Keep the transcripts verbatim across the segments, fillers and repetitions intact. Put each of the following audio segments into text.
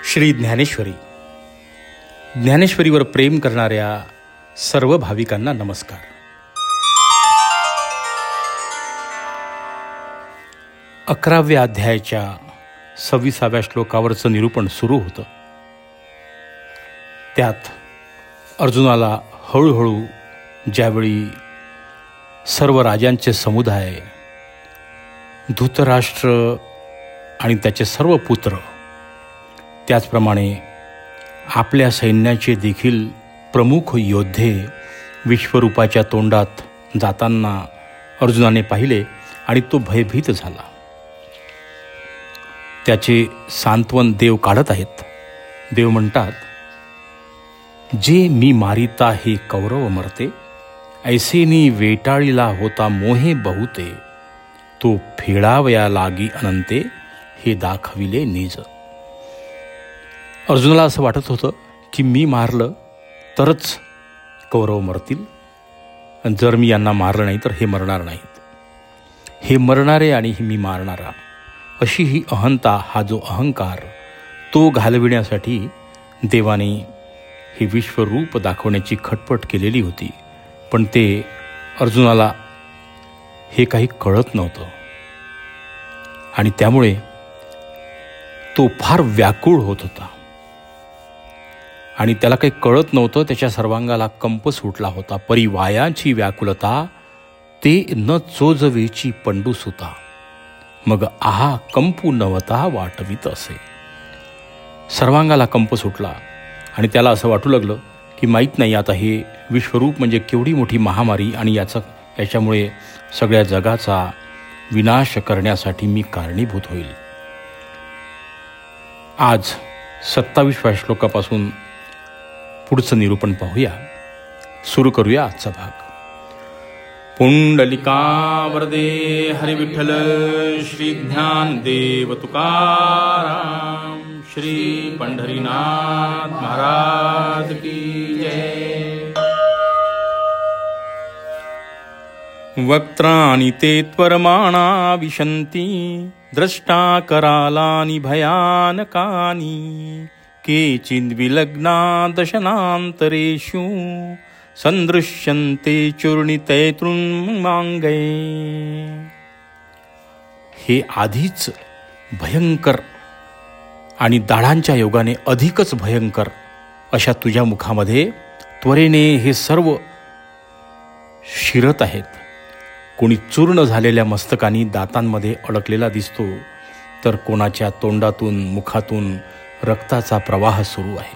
श्री ज्ञानेश्वरी. ज्ञानेश्वरीवर प्रेम करणाऱ्या सर्व भाविकांना नमस्कार. अकराव्या अध्यायाच्या सव्वीसाव्या श्लोकावरचं निरूपण सुरू होतं. त्यात अर्जुनाला हळूहळू ज्यावेळी सर्व राजांचे समुदाय, धृतराष्ट्र आणि त्याचे सर्व पुत्र, त्याचप्रमाणे आपल्या सैन्याचे देखील प्रमुख योद्धे विश्वरूपाच्या तोंडात जाताना अर्जुनाने पाहिले आणि तो भयभीत झाला. त्याचे सांत्वन देव काढत आहेत. देव म्हणतात, जे मी मारिता हे कौरव मरते, ऐसेनी वेटाळीला होता मोहे बहुते, तो फेडावया लागी अनंते, हे दाखविले निज. अर्जुनाला असं वाटत होतं की मी मारलं तरच कौरव मरतील, आणि जर मी यांना मारलं नाही तर हे मरणार नाहीत. हे मरणारे आणि मी मारणारा, अशी ही अहंता, हा जो अहंकार, तो घालविण्यासाठी देवाने हे विश्वरूप दाखवण्याची खटपट केलेली होती. पण ते अर्जुनाला हे काही कळत नव्हतं आणि त्यामुळे तो फार व्याकुळ होत होता आणि त्याला काही कळत नव्हतं. त्याच्या सर्वांगाला कंप सुटला होता. परिवायाची व्याकुलता ते न चोजवेची पंडूसुता, मग आहा कंपू नवता वाटवीत असे. सर्वांगाला कंप सुटला आणि त्याला असं वाटू लागलं की माहीत नाही आता हे विश्वरूप म्हणजे केवढी मोठी महामारी, आणि याचा याच्यामुळे सगळ्या जगाचा विनाश करण्यासाठी मी कारणीभूत होईल. आज सत्तावीसव्या श्लोकापासून पुढचं निरूपण पाहूया. सुरू करूया आजचा भाग. पुंडलिका वरदे हरी विठ्ठल श्री ज्ञानदेव तुकाराम, श्री पंढरीनाथ महाराज की जय. वक्त्राणि ते त्वरमाणा विशन्ति, द्रष्टा करालानि भयानकानि, केचिद्विलग्ना दशनान्तरेषु, संदृश्यन्ते चूर्णितैतृन्माङ्गै. हे आधीच भयंकर आणि दाढांच्या योगाने अधिकच भयंकर अशा तुझ्या मुखामध्ये त्वरेने हे सर्व शिरत आहेत. कोणी चूर्ण झालेल्या मस्तकानी दातांमध्ये अडकलेला दिसतो, तर कोणाच्या तोंडातून मुखातून रक्ताचा प्रवाह सुरू आहे.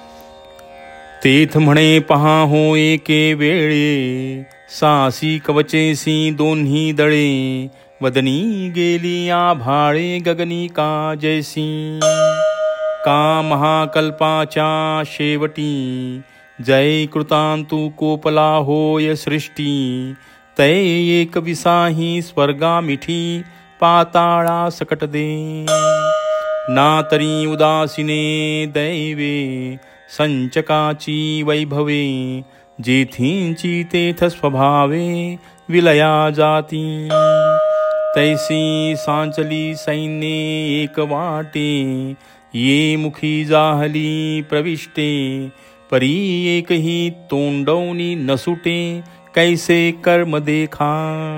तेथ म्हणे पहा हो एके वेळे, सासी कवचेसी दोन्ही दळे, वदनी गेली आभाळे गगनी का जैसी. का महाकल्पाच्या शेवटी, जय कृतांतु कोपला होय सृष्टी, तै एक विसाही स्वर्गा मिठी, पाताळा सकट दे. ना तरी उदासीने दैवे, संचकाची वैभवे, जेथींची तेथ स्वभावे, विलया जाती. तैसी सांचली सैन्ये एक वाटे, ये मुखी जाहली प्रविष्टे, परी एकही तोंडवनी नसुटे, कैसे कर्म देखा.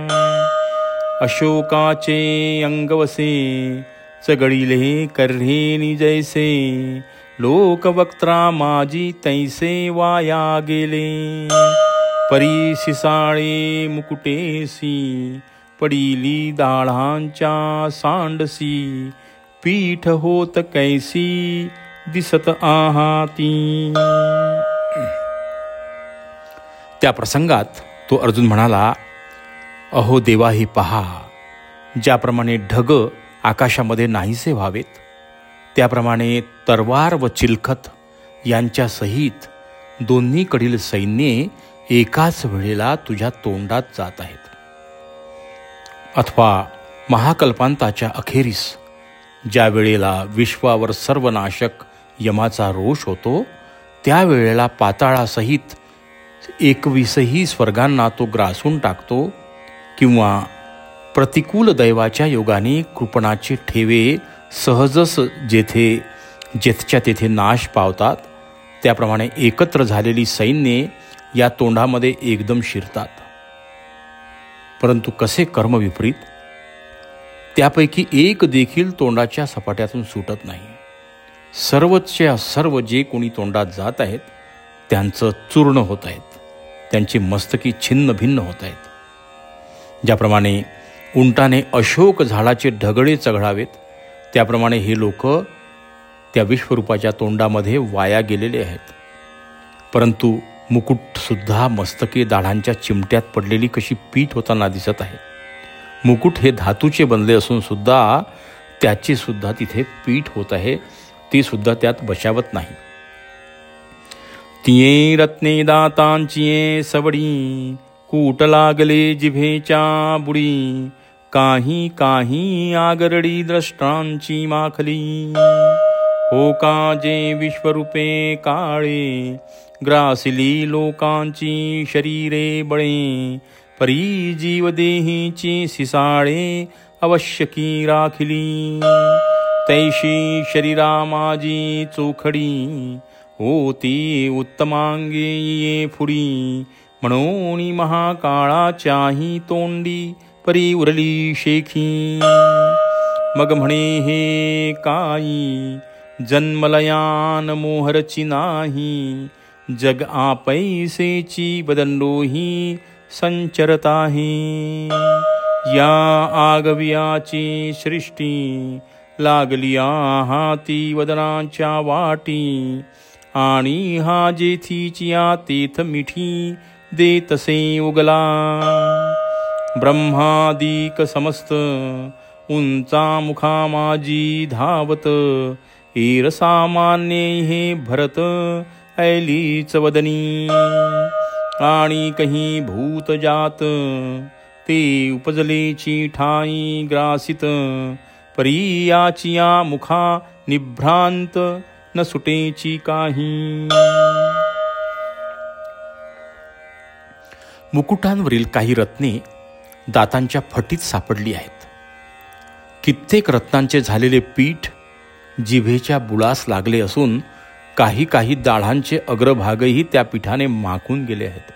अशोकाचे अंगवसे, चगडिले कर्हेनी जैसे, लोकवक्त्रा माझी तैसे वाया गेले. परी सिसाळे मुकुटेसी, पडिली दाढांच्या सांडसी, पीठ होत कैसी दिसत आहाती. त्या प्रसंगात तो अर्जुन म्हणाला, अहो देवा, हे पहा, ज्याप्रमाणे ढग आकाशामध्ये नाहीसे व्हावेत, त्याप्रमाणे तरवार व चिलखत यांच्या सहित दोन्हीकडील सैन्ये एकाच वेळेला तुझ्या तोंडात जात आहेत. अथवा महाकल्पांताच्या अखेरीस, ज्या वेळेला विश्वावर सर्वनाशक यमाचा रोष होतो, त्यावेळेला पाताळासहित एकवीसही स्वर्गांना तो ग्रासून टाकतो, किंवा प्रतिकूल दैवाच्या योगाने कृपणाचे ठेवे सहजच जेथे जेथच्या तेथे नाश पावतात, त्याप्रमाणे एकत्र झालेली सैन्ये या तोंडामध्ये एकदम शिरतात. परंतु कसे कर्म विपरीत, त्यापैकी एक देखील तोंडाच्या सपाट्यातून सुटत नाही. सर्वच्या सर्व जे कोणी तोंडात जात आहेत त्यांचं चूर्ण होत आहेत, त्यांची मस्तकी छिन्न भिन्न होत आहेत. ज्याप्रमाणे उंटाने अशोक झाडाचे ढगळे चघळावेत, त्याप्रमाणे हे लोक त्या विश्वरूपाच्या तोंडामध्ये वाया गेलेले आहेत. परंतु मुकुटसुद्धा मस्तके दाढांच्या चिमट्यात पडलेली कशी पीठ होताना दिसत आहे. मुकुट हे धातूचे बनले असून सुद्धा त्याचे सुद्धा तिथे पीठ होत आहे, ती सुद्धा त्यात बचावत नाही. तिये रत्ने दातांचिये सवडी, कूट लागले जिभेच्या बुडी, काही काही आगरडी द्रष्टांची माखली. हो का जे विश्वरूपे काळे, ग्रासिली लोकांची शरीरे बळे, परी जीव देहीची सिसाळे आवश्यकी राखिली. तैशी शरीरा माझी चोखडी, होती उत्तमांगे ये फुडी, म्हणून महाकाळाच्याही तोंडी परी उरली शेखी. मग म्हणे हे काई जन्मलयान मोहरची नाही, जग आपैसेची बदंडोही संचरत आहे. या आगव्याची सृष्टी लागली हाती वदनाच्या वाटी, आणि हा जेथीची या तेथ मिठी देतसे उगला. ब्रह्मादिक समस्त उंचा मुखा माझी धावत, एर सामान्य हे भरत ऐलीच वदनी. आणि कही भूत जात ते उपजलेची ठाई ग्रासित, परी याची या मुखा निभ्रांत न सुटेची काही. मुकुटांवरील काही रत्ने दातांच्या फटीत सापडली आहेत. कित्येक रत्नांचे झालेले पीठ जिभेच्या बुळास लागले असून काही काही दाढांचे अग्रभागही त्या पीठाने माखून गेले आहेत.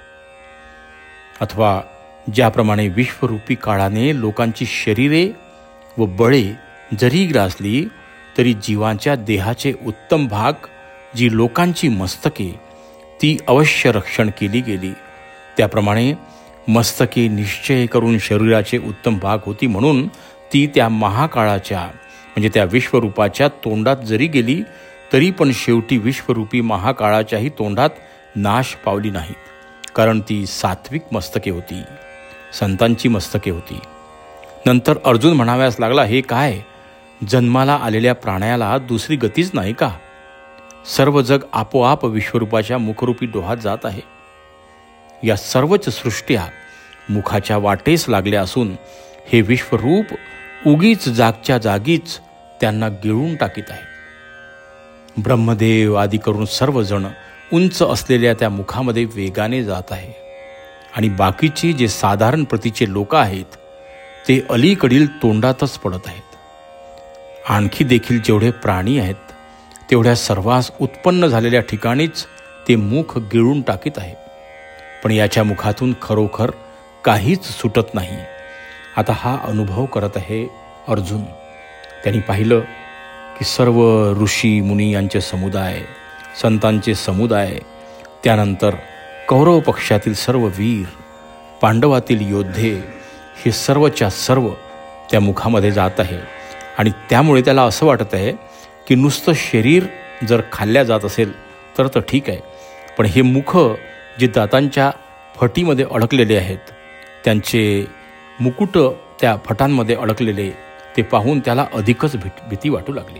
अथवा ज्याप्रमाणे विश्वरूपी काळाने लोकांची शरीरे व बळे जरी ग्रासली, तरी जीवांच्या देहाचे उत्तम भाग जी लोकांची मस्तके ती अवश्य रक्षण केली गेली, त्याप्रमाणे मस्तके निश्चय करून शरीराचे उत्तम भाग होती, म्हणून ती त्या महाकाळाच्या म्हणजे त्या विश्वरूपाच्या तोंडात जरी गेली तरी पण शेवटी विश्वरूपी महाकाळाच्याही तोंडात नाश पावली नाहीत, कारण ती सात्विक मस्तके होती, संतांची मस्तके होती. नंतर अर्जुन म्हणाव्यास लागला, हे काय, जन्माला आलेल्या प्राण्याला दुसरी गतीच नाही का? सर्व जग आपोआप विश्वरूपाच्या मुखरूपी डोहात जात आहे. या सर्वच सृष्ट्या मुखाच्या वाटेस लागल्या असून हे विश्वरूप उगीच जागच्या जागीच त्यांना गिळून टाकीत आहे. ब्रह्मदेव आदी करून सर्वजण उंच असलेल्या त्या मुखामध्ये वेगाने जात आहे, आणि बाकीचे जे साधारण प्रतीचे लोक आहेत ते अलीकडील तोंडातच पडत आहेत. आणखी देखील जेवढे प्राणी आहेत तेवढ्या सर्वांस उत्पन्न झालेल्या ठिकाणीच ते मुख गिळून टाकीत आहे, पण याच्या मुखातून खरोखर काहीच सुटत नाही. आता हा अनुभव करत आहे अर्जुन. त्यांनी पाहिलं की सर्व ऋषी मुनी यांचे समुदाय, संतांचे समुदाय, त्यानंतर कौरव पक्षातील सर्व वीर, पांडवातील योद्धे, हे सर्वच्या सर्व त्या मुखामध्ये जात आहे. आणि त्यामुळे त्याला असं वाटत आहे की नुसतं शरीर जर खाल्ल्या जात असेल तर तर ठीक आहे, पण हे मुख जे दातांच्या फटीमध्ये अडकलेले आहेत, त्यांचे मुकुट त्या फटांमध्ये अडकलेले, ते पाहून त्याला अधिकच भीती वाटू लागली.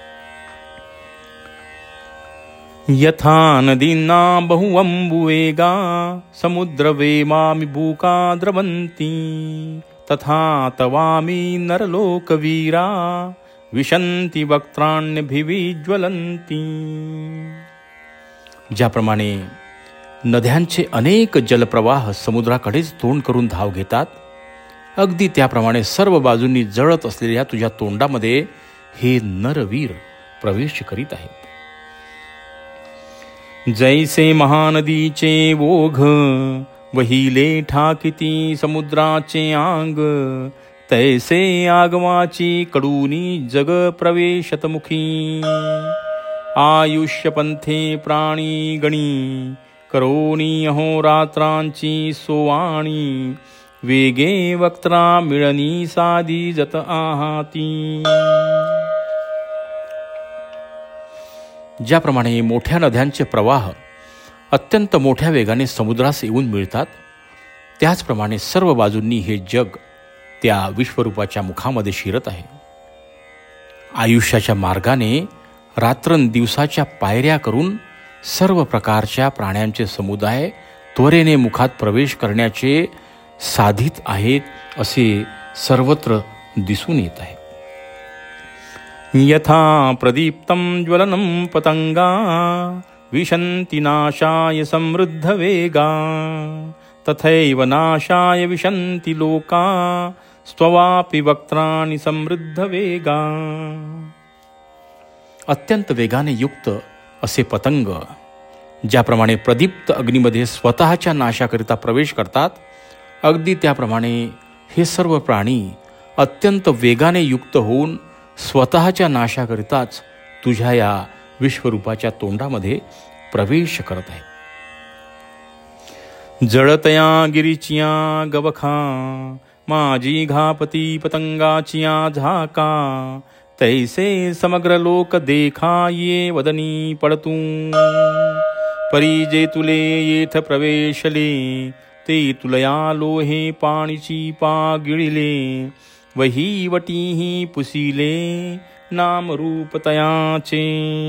यथा नदींना बहुअंबुवेगा, समुद्र वेमामि भूका द्रवंती, तथा तवामी नरलोकवीरा, विशंती वक्त्राण्यभिविज्वलंती. ज्याप्रमाणे नद्यांचे अनेक जलप्रवाह समुद्राकडेच तोंड करून धाव घेतात, अगदी त्याप्रमाणे सर्व बाजूंनी जळत असलेल्या तुझ्या तोंडामध्ये हे नरवीर प्रवेश करीत आहेत. जैसे महानदीचे ओघ वहिले ठाकिती समुद्राचे आंग, तैसे आगवाची कडूनी जग प्रवेशतमुखी. आयुष्यपंथे प्राणी गणी, करोनी अहोरात्रांची सोवाणी. वेगे वक्त्रा मिळनी साधी जत आहाती. ज्याप्रमाणे मोठ्या नद्यांचे प्रवाह अत्यंत मोठ्या वेगाने समुद्रास येऊन मिळतात, त्याचप्रमाणे सर्व बाजूंनी हे जग त्या विश्वरूपाच्या मुखामध्ये शिरत आहे. आयुष्याच्या मार्गाने रात्रंदिवसाच्या पायऱ्या करून सर्व प्रकारच्या प्राण्यांचे समुदाय त्वरेने मुखात प्रवेश करण्याचे साधित आहेत असे सर्वत्र दिसून येत आहे. यथा प्रदीप्तं ज्वलनं पतंगा, विशन्ति नाशाय समृद्ध वेगा. तथैव नाशाय विशन्ति लोका, स्ववापि वक्त्राणि समृद्ध वेगा. अत्यंत वेगाने युक्त असे पतंग ज्याप्रमाणे प्रदीप्त अग्नीमध्ये स्वतःच्या नाशाकरिता प्रवेश करतात, अगदी त्याप्रमाणे हे सर्व प्राणी अत्यंत वेगाने युक्त होऊन स्वतःच्या नाशाकरिताच तुझ्या या विश्वरूपाच्या तोंडामध्ये प्रवेश करत आहे. जळतया गिरीचिया गवखा, माझी घापती पतंगाचिया झाका. तैसे समग्र लोक देखा ये वदनी पडतू. परी जे तुले येथ प्रवेशले, ते तुलया लोहे पाणीची पा गिळिले. वही वटीही पुसिले नाम रूप तयाचे.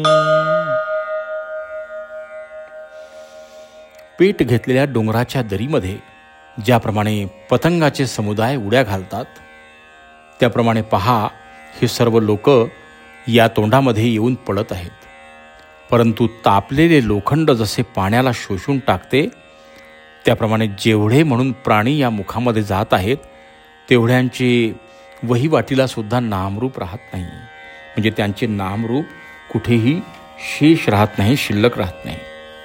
पेट घेतलेल्या डोंगराच्या दरीमध्ये ज्याप्रमाणे पतंगाचे समुदाय उड्या घालतात, त्याप्रमाणे पहा हे सर्व लोक या तोंडामध्ये येऊन पडत आहेत. परंतु तापलेले लोखंड जसे पाण्याला शोषून टाकते, त्याप्रमाणे जेवढे म्हणून प्राणी या मुखामध्ये जात आहेत, तेवढ्यांचे वहिवाटीला सुद्धा नामरूप राहत नाही. म्हणजे त्यांचे नामरूप कुठेही शेष राहत नाही, शिल्लक राहत नाही.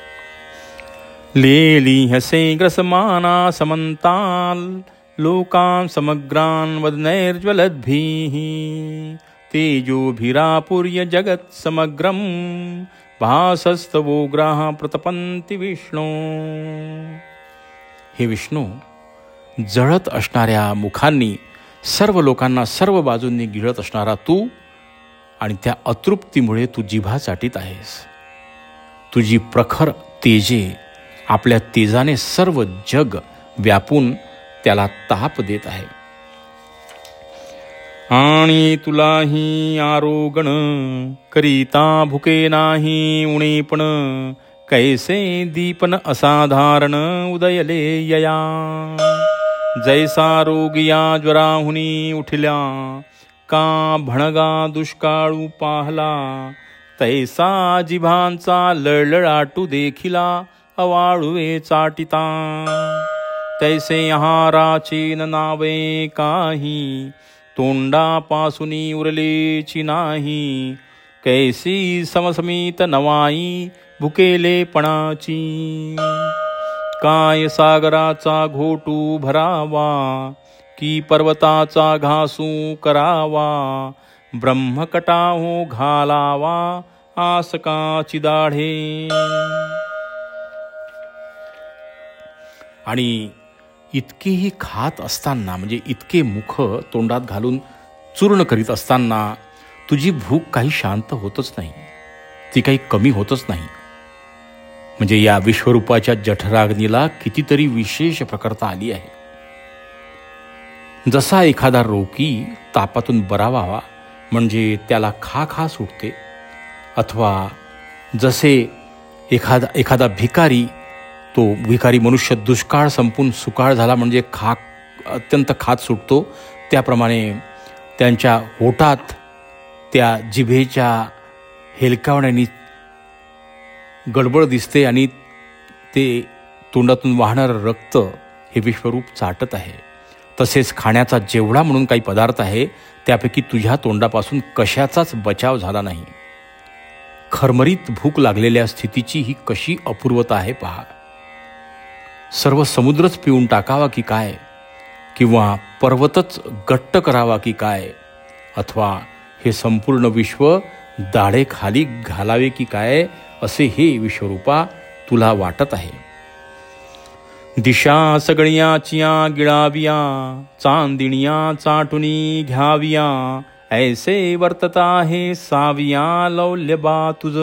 लेली हसे ग्रसमाना समंताल, लोकां समग्रान वदनैर्ज्वलद्भिः. तेजोभिरापूर्य जगत् समग्रम, भासस्तवोग्राः प्रतपन्ति विष्णू. हे विष्णू, जळत असणाऱ्या मुखांनी सर्व लोकांना सर्व बाजूंनी गिळत असणारा तू, आणि त्या अतृप्तीमुळे तू जिभा चाटीत आहेस. तुझी प्रखर तेजे आपल्या तेजाने सर्व जग व्यापून त्याला ताप देत आहे. आणि तुलाही आरोगण करिता भुके नाही उणेपण. कैसे दीपन असाधारण उदयले यया. जैसा रोगिया ज्वराहुनी उठल्या, का भणगा दुष्काळू पाहला. तैसा जिभांचा लळलळाटू देखिला, अवाळुवे चाटिता. तैसे आहाराचे न नावे काही, तोंडापासूनी उरलेची नाही. कैसी समसमित नवाई भुकेलेपणाची. काय सागराचा घोटू भरावा, की पर्वताचा घासू करावा. ब्रह्मकटाहो घालावा, आसकाची दाढे. आणि इतकेही खात असताना, म्हणजे इतके मुख तोंडात घालून चूर्ण करीत असताना तुझी भूक काही शांत होतच नाही, ती काही कमी होतच नाही. म्हणजे या विश्वरूपाच्या जठराग्नीला कितीतरी विशेष प्रकारता आली आहे. जसा एखादा रोगी तापातून बरा व्हावा म्हणजे त्याला खा खा सुटते, अथवा जसे एखादा एखादा भिकारी, तो भिकारी मनुष्य दुष्काळ संपून सुकाळ झाला म्हणजे खा अत्यंत खात सुटतो, त्याप्रमाणे त्यांच्या होठात त्या जिभेच्या हेलकावण्यानी गडबड दिसते आणि ते तोंडातून वाहणारं रक्त हे विश्वरूप चाटत आहे. तसेच खाण्याचा जेवढा म्हणून काही पदार्थ आहे त्यापैकी तुझ्या तोंडापासून कशाचाच बचाव झाला नाही. खरमरीत भूक लागलेल्या स्थितीची ही कशी अपूर्वता आहे पहा. सर्व समुद्रच पिऊन टाकावा की काय, किंवा पर्वतच गट्ट करावा की काय, अथवा हे संपूर्ण विश्व दाढे खाली घालावे की काय, असे हे विश्वरूपा तुला वाटत आहे. दिशा सगळ्याचिया गिळाविया, चांदिणिया चाटुनी घ्याविया, ऐसे वर्तता हे साविया लौल्य बा तुझ.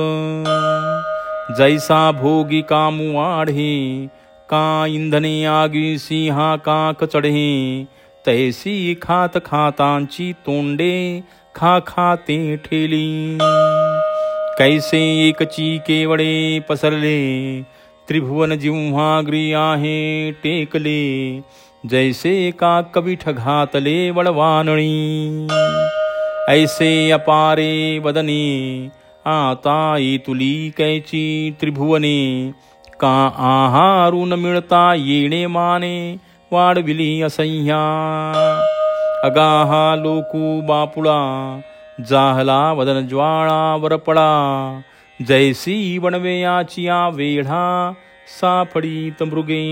जैसा भोगी कामू वाढे, का इंधने आगी सिंहा काक चढे, तैसी खात खातांची तोंडे खा खाते ठेली. कैसे एकची केवडे पसरले, त्रिभुवन जिव्हाग्री आहे टेकले, जैसे का कविठ घातले वडवानळी. ऐसे अपारे वदने, आता तुली कैची त्रिभुवने, का आहारून मिळता येणे माने, वाढविली असह्या. अगाहा लोकू बापुळा, जाहला वदन ज्वाळा वरपडा, जैसी वणवेयाचिया वेढा सापडीत मृगे.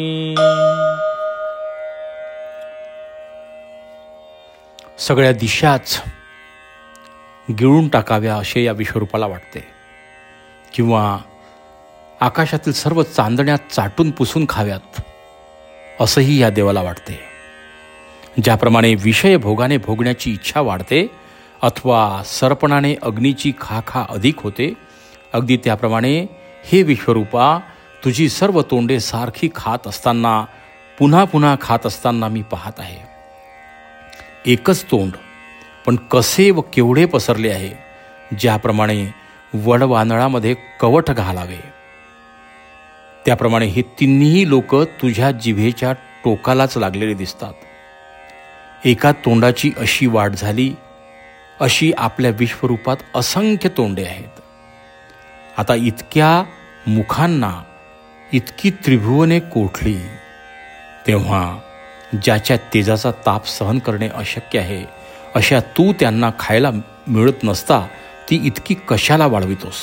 सगळ्या दिशाच गिळून टाकाव्या असे या विश्वरूपाला वाटते, किंवा आकाशातील सर्व चांदण्या चाटून पुसून खाव्यात असंही या देवाला वाटते. ज्याप्रमाणे विषय भोगाने भोगण्याची इच्छा वाढते, अथवा सर्पणाने अग्नीची खा खा अधिक होते, अगदी त्याप्रमाणे हे विश्वरूपा तुझी सर्व तोंडे सारखी खात असताना, पुन्हा पुन्हा खात असताना मी पाहत आहे. एकच तोंड पण कसे व केवढे पसरले आहे. ज्याप्रमाणे वडवानळामध्ये कवठ घालावे, त्याप्रमाणे हे तिन्ही लोक तुझ्या जिभेच्या टोकालाच लागलेले दिसतात. एका तोंडाची अशी वाढ झाली, अशी आपल्या विश्वरूपात असंख्य तोंडे आहेत. आता इतक्या मुखांना इतकी त्रिभुवने कोठली, तेव्हा ज्याच्या तेजाचा ताप सहन करणे अशक्य आहे, अशा तू त्यांना खायला मिळत नसता ती इतकी कशाला वाढवितोस.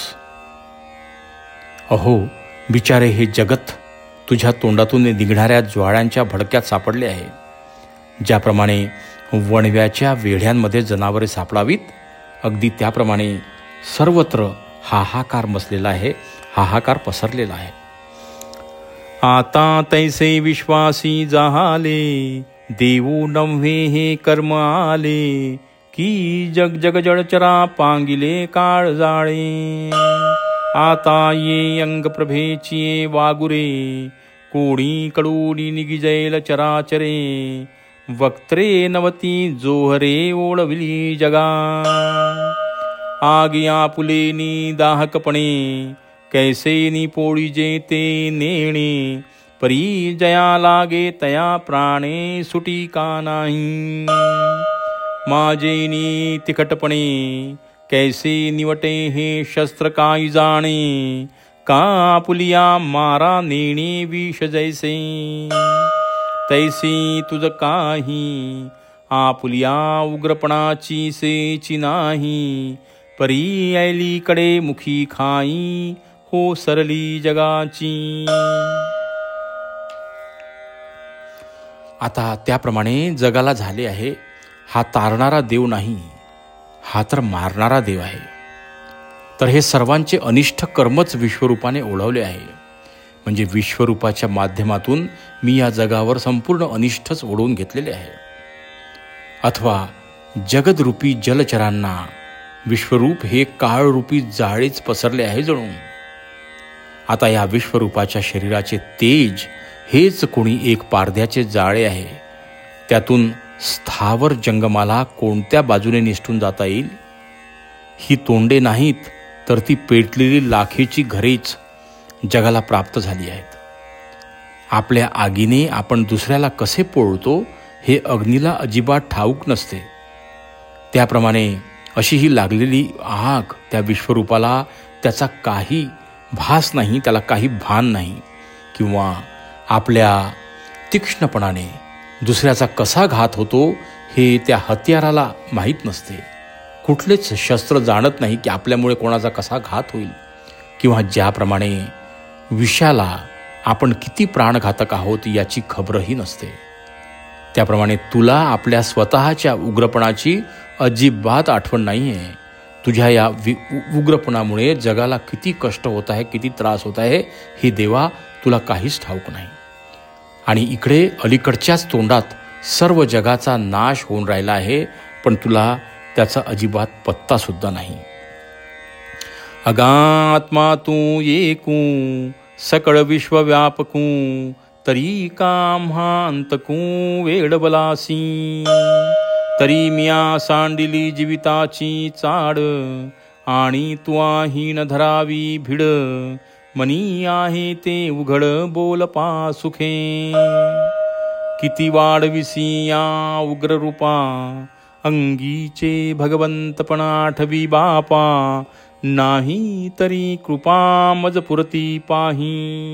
अहो बिचारे, हे जगत तुझ्या तोंडातून निघणाऱ्या ज्वाळ्यांच्या भडक्यात सापडले आहे. ज्याप्रमाणे वणव्याच्या वेढ्यांमध्ये जनावरे सापडावीत, अगदी त्याप्रमाणे सर्वत्र हाहाकार मचलेला आहे, हाहाकार पसरलेला आहे. आता तैसे विश्वासी जाहाले, देऊ नव्हे हे कर्म आले, की जग जग जडचरा पांगिले काळ जाळे. आता ये अंग प्रभेची वागुरे, कोणी कडूनी निगिजैल चराचरे, वक्त्रे नवती जोहरे ओळविली जगा. आगिया पुलेनी दाहकपणे, कैसेनी पोळी जेते नेणे, परी जया लागे तया प्राणे सुटी का नाही. माझेनी तिखटपणे, कैसे निवटे हे शस्त्र काय जाणे, का आपुलिया मारा नेणे विष जैसे. तैसी तुझ काही, आपुलिया उग्रपणाची सेची नाही, परी ऐलीकडे मुखी खाई, हो सरली जगाची. आता त्याप्रमाणे जगाला झाले आहे, हा तारणारा देव नाही, हा तर मारणारा देव आहे. तर हे सर्वांचे अनिष्ट कर्मच विश्वरूपाने ओढवले आहे. म्हणजे विश्वरूपाच्या माध्यमातून मी या जगावर संपूर्ण अनिष्टच ओढवून घेतलेले आहे. अथवा जगदरूपी जलचरांना विश्वरूप हे काळरूपी जाळेच पसरले आहे जणू. आता या विश्वरूपाच्या शरीराचे तेज हेच कोणी एक पारध्याचे जाळे आहे. त्यातून स्थावर जंगमाला कोणत्या बाजूने निसटून जाता येईल. ही तोंडे नाहीत, तर ती पेटलेली लाखेची घरेच जगाला प्राप्त झाली आहेत. आपल्या आगीने आपण दुसऱ्याला कसे पोळतो हे अग्नीला अजिबात ठाऊक नसते. त्याप्रमाणे अशी ही लागलेली आग त्या विश्वरूपाला त्याचा काही भास नाही, त्याला काही भान नाही. किंवा आपल्या तीक्ष्णपणाने दुसऱ्याचा कसा घात होतो हे त्या हत्याराला माहीत नसते. कुठलेच शस्त्र जाणत नाही की आपल्यामुळे कोणाचा कसा घात होईल. किंवा ज्याप्रमाणे विषाला आपण किती प्राणघातक आहोत याची खबरही नसते, त्याप्रमाणे तुला आपल्या स्वतःच्या उग्रपणाची अजिबात आठवण नाही आहे. तुझ्या या वि उग्रपणामुळे जगाला किती कष्ट होत आहे, किती त्रास होत आहे, हे देवा तुला काहीच ठाऊक नाही. आणि इकडे अलीकडच्याच तोंडात सर्व जगाचा नाश होऊन राहिला आहे, पण तुला त्याचा अजिबात पत्तासुद्धा नाही. अगात्मा तू येकू सकळ विश्वव्यापकू, तरी काम्हांतकू वेडबलासी. तरी मिया सांडिली जीविताची चाड, आणि तुआहीन धरावी भिड. मनी आहे ते उघड बोल पा सुखे. किती वाढविसी या उग्र रूपा, अंगीचे भगवंतपण आठवी बापा. नाही तरी कृपा मज पुरती पाही.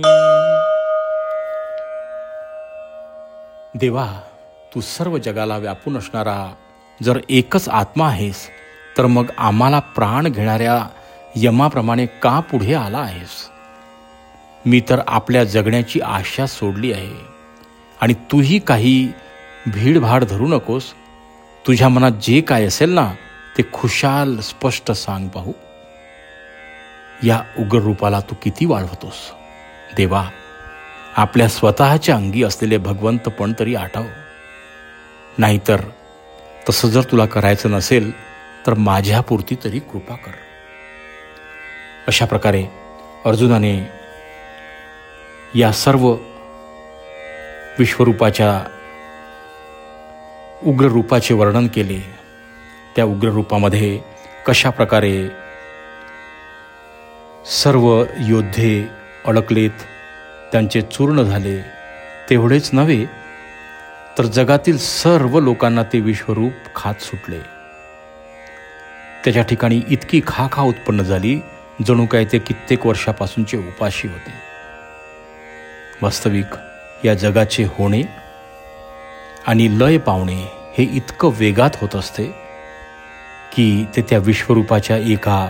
देवा, तू सर्व जगाला व्यापून असणारा जर एकच आत्मा आहेस, तर मग आम्हाला प्राण घेणाऱ्या यमाप्रमाणे का पुढे आला आहेस? मी तर आपल्या जगण्याची आशा सोडली आहे, आणि तूही काही भीडभाड धरू नकोस. तुझ्या मनात जे काय असेल ना, ते खुशाल स्पष्ट सांग पाहू. या उग्र रूपाला तू किती वाढवतोस? देवा, आपल्या स्वतःच्या अंगी असलेले भगवंतपण तरी आठव. नाहीतर तसं जर तुला करायचं नसेल, तर माझ्यापुरती तरी कृपा कर. अशा प्रकारे अर्जुनाने या सर्व विश्वरूपाच्या उग्र रूपाचे वर्णन केले. त्या उग्र रूपामध्ये कशा प्रकारे सर्व योद्धे अडकलेत, त्यांचे चूर्ण झाले. तेवढेच नव्हे, तर जगातील सर्व लोकांना ते विश्वरूप खात सुटले. त्याच्या ठिकाणी इतकी खा खा उत्पन्न झाली, जणू काय ते कित्येक वर्षापासूनचे उपाशी होते. वास्तविक या जगाचे होणे आणि लय पावणे हे इतकं वेगात होत असते की ते त्या विश्वरूपाच्या एका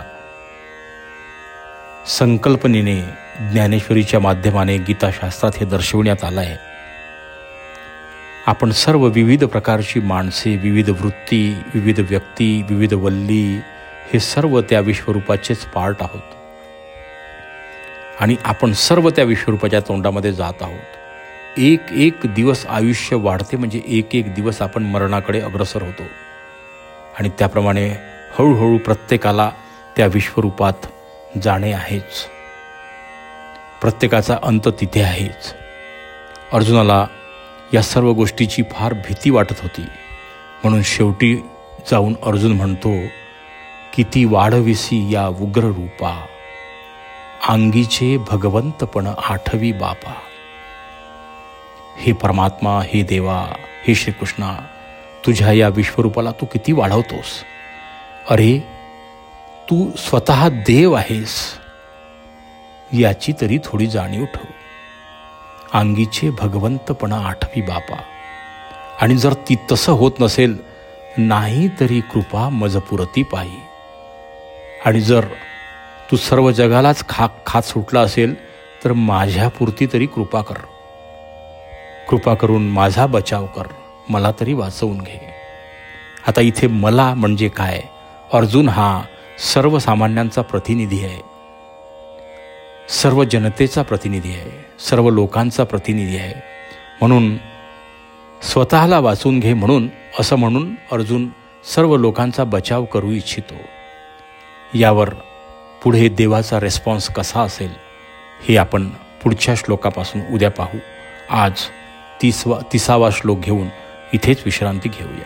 संकल्पनेने ज्ञानेश्वरीच्या माध्यमाने गीताशास्त्रात हे दर्शविण्यात आलं आहे. आपण सर्व विविध प्रकारची माणसे, विविध वृत्ती, विविध व्यक्ती, विविध वल्ली, हे सर्व त्या विश्वरूपाचेच पार्ट आहोत, आणि आपण सर्व त्या विश्वरूपाच्या तोंडामध्ये जात आहोत. एक एक दिवस आयुष्य वाढते, म्हणजे एक एक दिवस आपण मरणाकडे अग्रसर होतो, आणि त्याप्रमाणे हळूहळू प्रत्येकाला त्या विश्वरूपात जाणे आहेच. प्रत्येकाचा अंत तिथे आहेच. अर्जुनाला या सर्व गोष्टीची फार भीती वाटत होती, म्हणून शेवटी जाऊन अर्जुन म्हणतो, किती वाढविसी या उग्र रूपा, अंगीचे भगवंतपण आठवी बापा. हे परमात्मा, हे देवा, हे श्रीकृष्णा, तुझ्या या विश्वरूपाला तू किती वाढवतोस. अरे, तू स्वतः देव आहेस याची तरी थोडी जाणीव ठेव. अंगीचे भगवंतपणा आठवी बापा. आणि जर ती तसं होत नसेल, नाही तरी कृपा मजपुरती पाही. आणि जर तू सर्व जगालाच खा खात सुटला असेल, तर माझ्यापुरती तरी कृपा कर. कृपा करून माझा बचाव कर, मला तरी वाचवून घे. आता इथे मला म्हणजे काय? अर्जुन हा सर्वसामान्यांचा प्रतिनिधी आहे, सर्व जनतेचा प्रतिनिधी आहे, सर्व लोकांचा प्रतिनिधी आहे. म्हणून स्वतःला वाचून घे म्हणून असं म्हणून अर्जुन सर्व लोकांचा बचाव करू इच्छितो. यावर पुढे देवाचा रेस्पॉन्स कसा असेल हे आपण पुढच्या श्लोकापासून उद्या पाहू. आज तिसवा तिसावा श्लोक घेऊन इथेच विश्रांती घेऊया.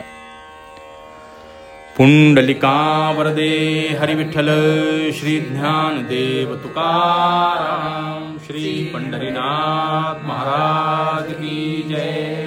पुंडलिका वरदे हरी विठ्ठल श्री ज्ञानदेव तुकाराम श्री पंढरीनाथ महाराज की जय.